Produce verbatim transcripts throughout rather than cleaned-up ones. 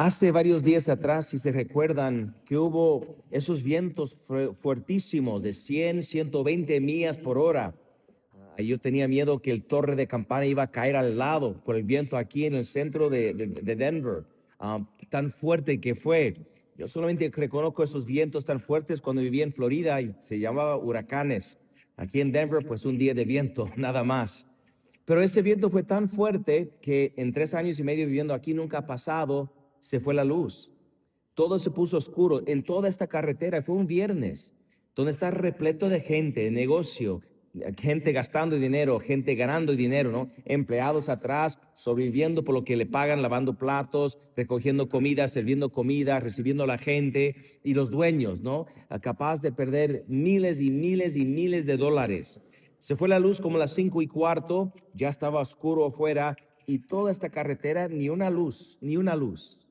Hace varios días atrás, si se recuerdan, que hubo esos vientos fu- fuertísimos de cien, ciento veinte millas por hora. Ah, Yo tenía miedo que el torre de campana iba a caer al lado por el viento aquí en el centro de, de- de Denver. Ah, tan fuerte que fue. Yo solamente reconozco esos vientos tan fuertes cuando vivía en Florida y se llamaba huracanes. Aquí en Denver, pues un día de viento, nada más. Pero ese viento fue tan fuerte que en tres años y medio viviendo aquí nunca ha pasado, se fue la luz. Todo se puso oscuro en toda esta carretera. Fue un viernes donde está repleto de gente, de negocio, gente gastando dinero, gente ganando dinero, ¿no? Empleados atrás, sobreviviendo por lo que le pagan, lavando platos, recogiendo comida, sirviendo comida, recibiendo a la gente y los dueños, ¿no? Capaz de perder miles y miles y miles de dólares. Se fue la luz como a las cinco y cuarto, ya estaba oscuro afuera y toda esta carretera, ni una luz, ni una luz.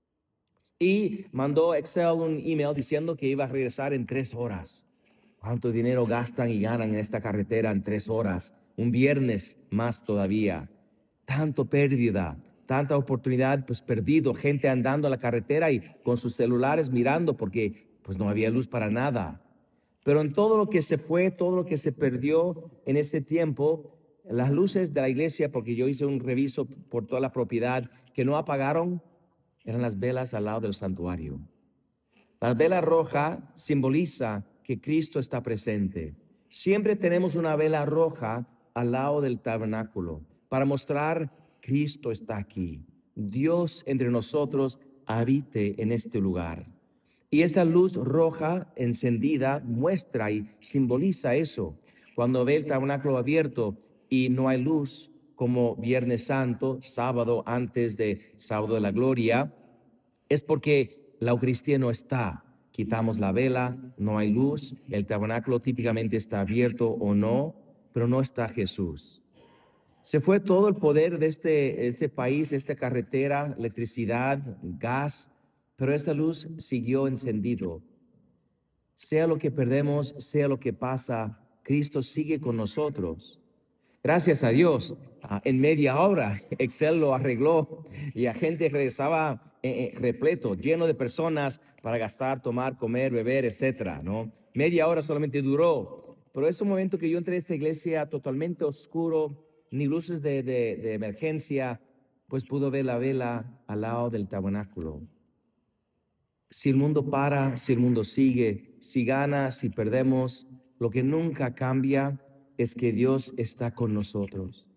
Y mandó Excel un email diciendo que iba a regresar en tres horas. ¿Cuánto dinero gastan y ganan en esta carretera en tres horas? Un viernes más todavía. Tanto pérdida, tanta oportunidad pues perdido, gente andando a la carretera y con sus celulares mirando porque pues no había luz para nada. Pero en todo lo que se fue, todo lo que se perdió en ese tiempo, las luces de la iglesia, porque yo hice un reviso por toda la propiedad, que no apagaron, eran las velas al lado del santuario. La vela roja simboliza que Cristo está presente. Siempre tenemos una vela roja al lado del tabernáculo para mostrar Cristo está aquí. Dios entre nosotros habite en este lugar. Y esa luz roja encendida muestra y simboliza eso. Cuando ve el tabernáculo abierto y no hay luz, como Viernes Santo, sábado antes de sábado de la gloria, es porque la Eucaristía no está. Quitamos la vela, no hay luz, el tabernáculo típicamente está abierto o no, pero no está Jesús. Se fue todo el poder de este, este país, esta carretera, electricidad, gas, pero esa luz siguió encendido. Sea lo que perdemos, sea lo que pasa, Cristo sigue con nosotros. Gracias a Dios, ah, en media hora Excel lo arregló y la gente regresaba eh, eh, repleto, lleno de personas para gastar, tomar, comer, beber, etcétera, ¿no? Media hora solamente duró, pero es un momento que yo entré a esta iglesia totalmente oscuro, ni luces de, de, de emergencia, pues pudo ver la vela al lado del tabernáculo. Si el mundo para, si el mundo sigue, si gana, si perdemos, lo que nunca cambia es que Dios está con nosotros.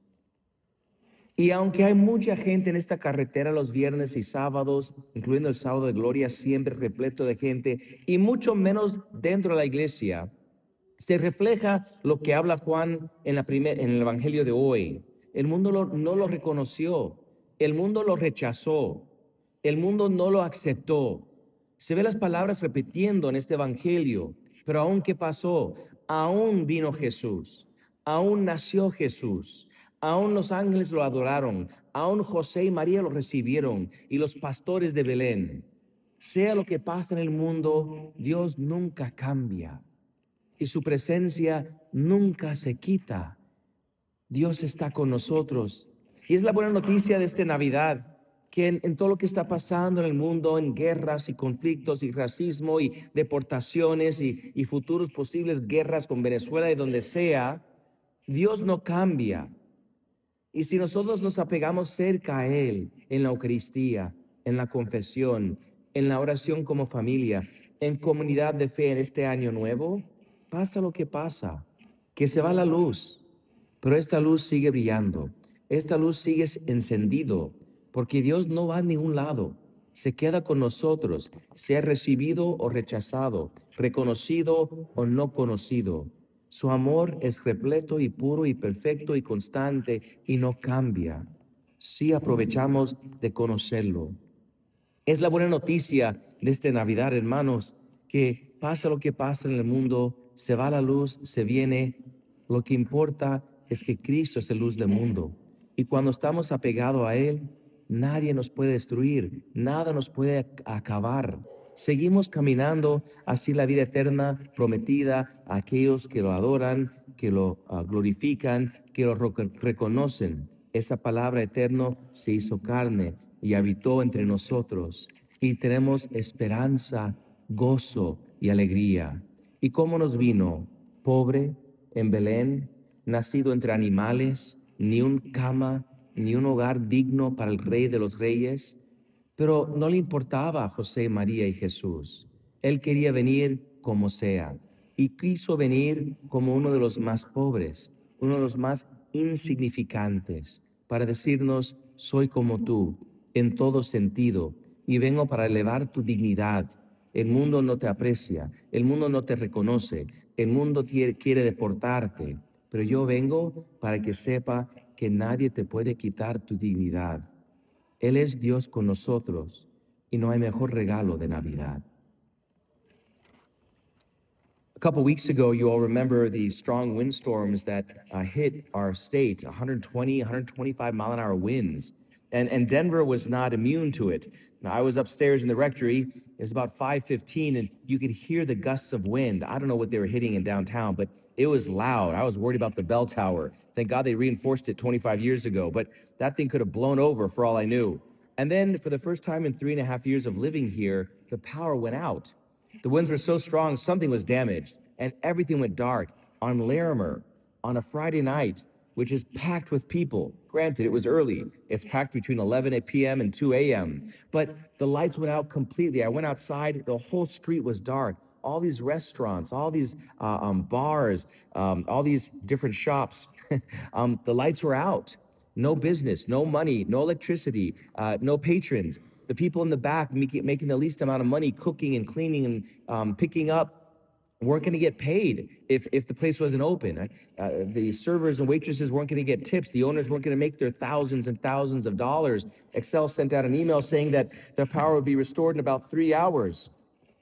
Y aunque hay mucha gente en esta carretera los viernes y sábados, incluyendo el sábado de gloria, siempre repleto de gente, y mucho menos dentro de la iglesia, se refleja lo que habla Juan en, la primer, en el Evangelio de hoy. El mundo lo, no lo reconoció, el mundo lo rechazó, el mundo no lo aceptó. Se ve las palabras repitiendo en este Evangelio, pero aún ¿qué pasó? Aún vino Jesús, aún nació Jesús, aún los ángeles lo adoraron, aún José y María lo recibieron y los pastores de Belén. Sea lo que pasa en el mundo, Dios nunca cambia y su presencia nunca se quita. Dios está con nosotros. Y es la buena noticia de esta Navidad, que en, en todo lo que está pasando en el mundo, en guerras y conflictos y racismo y deportaciones y, y futuros posibles guerras con Venezuela y donde sea, Dios no cambia. Y si nosotros nos apegamos cerca a Él en la Eucaristía, en la confesión, en la oración como familia, en comunidad de fe en este año nuevo, pasa lo que pasa, que se va la luz, pero esta luz sigue brillando, esta luz sigue encendido, porque Dios no va a ningún lado, se queda con nosotros, sea recibido o rechazado, reconocido o no conocido. Su amor es repleto y puro y perfecto y constante y no cambia si aprovechamos de conocerlo. Es la buena noticia de esta Navidad, hermanos, que pasa lo que pasa en el mundo, se va la luz, se viene. Lo que importa es que Cristo es la luz del mundo. Y cuando estamos apegados a Él, nadie nos puede destruir, nada nos puede acabar. Seguimos caminando así la vida eterna prometida a aquellos que lo adoran, que lo uh, glorifican, que lo reconocen. Esa palabra eterno se hizo carne y habitó entre nosotros, y tenemos esperanza, gozo y alegría. ¿Y cómo nos vino? Pobre, en Belén, nacido entre animales, ni un cama, ni un hogar digno para el Rey de los Reyes. Pero no le importaba a José, María y Jesús. Él quería venir como sea, y quiso venir como uno de los más pobres, uno de los más insignificantes, para decirnos: soy como tú, en todo sentido, y vengo para elevar tu dignidad. El mundo no te aprecia, el mundo no te reconoce, el mundo tie- quiere deportarte, pero yo vengo para que sepa que nadie te puede quitar tu dignidad. Él es Dios con nosotros, y no hay mejor regalo de Navidad. A couple weeks ago, you all remember the strong windstorms that uh, hit our state, one hundred twenty, one hundred twenty-five mile an hour winds. And, and Denver was not immune to it. Now, I was upstairs in the rectory. It was about five fifteen, and you could hear the gusts of wind. I don't know what they were hitting in downtown, but it was loud. I was worried about the bell tower. Thank God they reinforced it twenty-five years ago, but that thing could have blown over for all I knew. And then, for the first time in three and a half years of living here, the power went out. The winds were so strong, something was damaged, and everything went dark on Larimer on a Friday night, which is packed with people. Granted, it was early. It's packed between eleven p m and two a m, but the lights went out completely. I went outside, the whole street was dark. All these restaurants, all these uh, um, bars, um, all these different shops, um, the lights were out. No business, no money, no electricity, uh, no patrons. The people in the back making, making the least amount of money, cooking and cleaning and um, picking up, weren't going to get paid if, if the place wasn't open. Uh, the servers and waitresses weren't going to get tips. The owners weren't going to make their thousands and thousands of dollars. Excel sent out an email saying that the power would be restored in about three hours.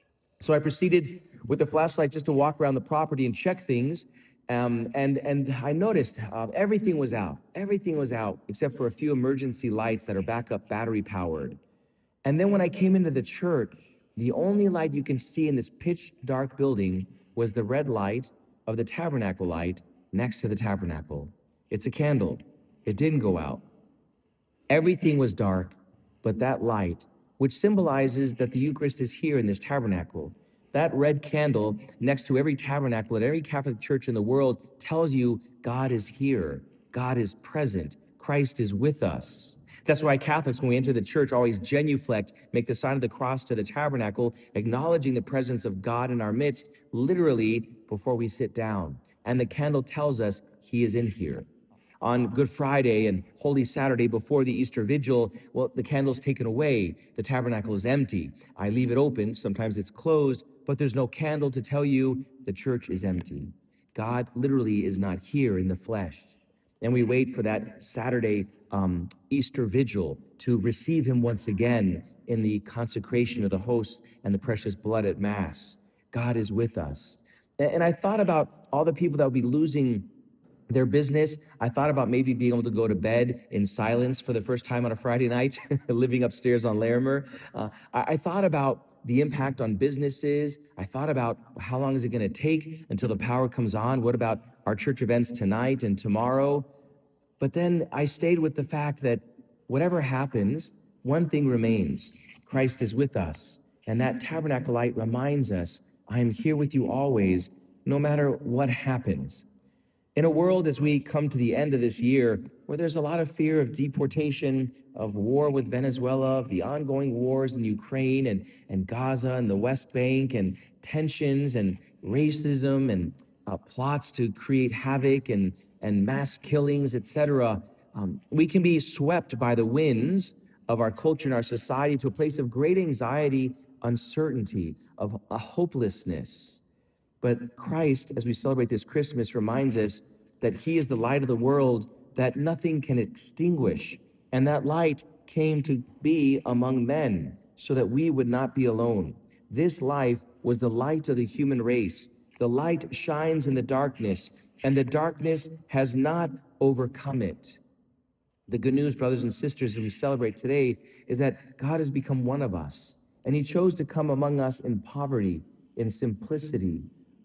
So I proceeded with the flashlight just to walk around the property and check things. Um, and, and I noticed uh, everything was out. Everything was out except for a few emergency lights that are backup battery powered. And then when I came into the church, the only light you can see in this pitch dark building was the red light of the tabernacle light next to the tabernacle. It's a candle. It didn't go out. Everything was dark, but that light, which symbolizes that the Eucharist is here in this tabernacle, that red candle next to every tabernacle at every Catholic church in the world tells you God is here, God is present, Christ is with us. That's why Catholics, when we enter the church, always genuflect, make the sign of the cross to the tabernacle, acknowledging the presence of God in our midst, literally before we sit down. And the candle tells us he is in here. On Good Friday and Holy Saturday before the Easter Vigil, well, the candle's taken away. The tabernacle is empty. I leave it open. Sometimes it's closed, but there's no candle to tell you the church is empty. God literally is not here in the flesh. And we wait for that Saturday um, Easter Vigil to receive him once again in the consecration of the host and the precious blood at Mass. God is with us. And I thought about all the people that will be losing their business. I thought about maybe being able to go to bed in silence for the first time on a Friday night, living upstairs on Larimer. Uh, I, I thought about the impact on businesses. I thought about how long is it going to take until the power comes on? What about our church events tonight and tomorrow? But then I stayed with the fact that whatever happens, one thing remains. Christ is with us. And that tabernacle light reminds us, I am here with you always, no matter what happens. In a world as we come to the end of this year, where there's a lot of fear of deportation, of war with Venezuela, of the ongoing wars in Ukraine and, and Gaza and the West Bank, and tensions and racism and uh, plots to create havoc and, and mass killings, et cetera, um, we can be swept by the winds of our culture and our society to a place of great anxiety, uncertainty, of a hopelessness. But Christ, as we celebrate this Christmas, reminds us that he is the light of the world that nothing can extinguish. And that light came to be among men so that we would not be alone. This life was the light of the human race. The light shines in the darkness, and the darkness has not overcome it. The good news, brothers and sisters, as we celebrate today, is that God has become one of us, and he chose to come among us in poverty, in simplicity,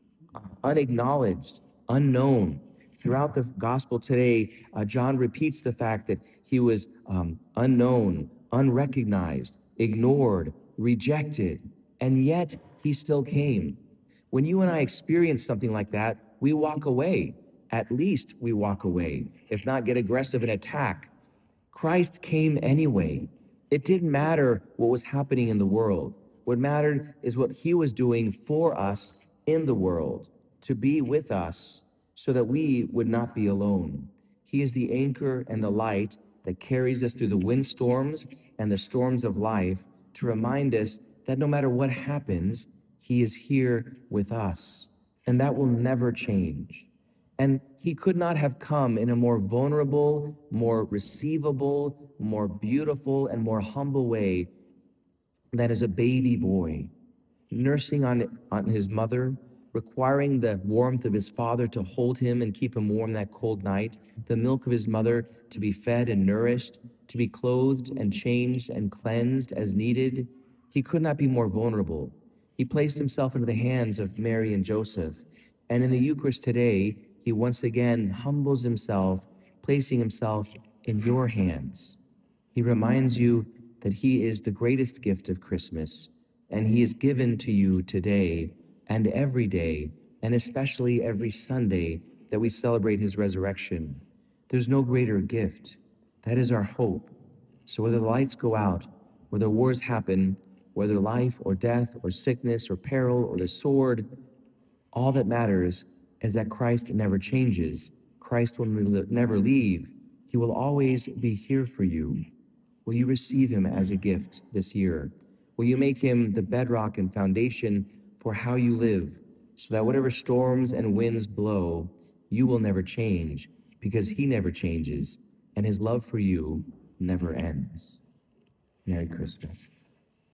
unacknowledged, unknown. Throughout the gospel today, uh, John repeats the fact that he was um, unknown, unrecognized, ignored, rejected, and yet he still came. When you and I experience something like that, we walk away. At least we walk away, if not get aggressive and attack. Christ came anyway. It didn't matter what was happening in the world. What mattered is what he was doing for us in the world, to be with us so that we would not be alone. He is the anchor and the light that carries us through the windstorms and the storms of life to remind us that no matter what happens, he is here with us, and that will never change. And he could not have come in a more vulnerable, more receivable, more beautiful, and more humble way than as a baby boy, nursing on, on his mother, requiring the warmth of his father to hold him and keep him warm that cold night, the milk of his mother to be fed and nourished, to be clothed and changed and cleansed as needed. He could not be more vulnerable. He placed himself into the hands of Mary and Joseph. And in the Eucharist today, he once again humbles himself, placing himself in your hands. He reminds you that he is the greatest gift of Christmas, and he is given to you today and every day, and especially every Sunday that we celebrate his resurrection. There's no greater gift. That is our hope. So whether the lights go out, whether wars happen, whether life or death or sickness or peril or the sword, all that matters is that Christ never changes. Christ will never leave. He will always be here for you. Will you receive him as a gift this year? Will you make him the bedrock and foundation for how you live, so that whatever storms and winds blow, you will never change, because he never changes, and his love for you never ends. Merry Christmas.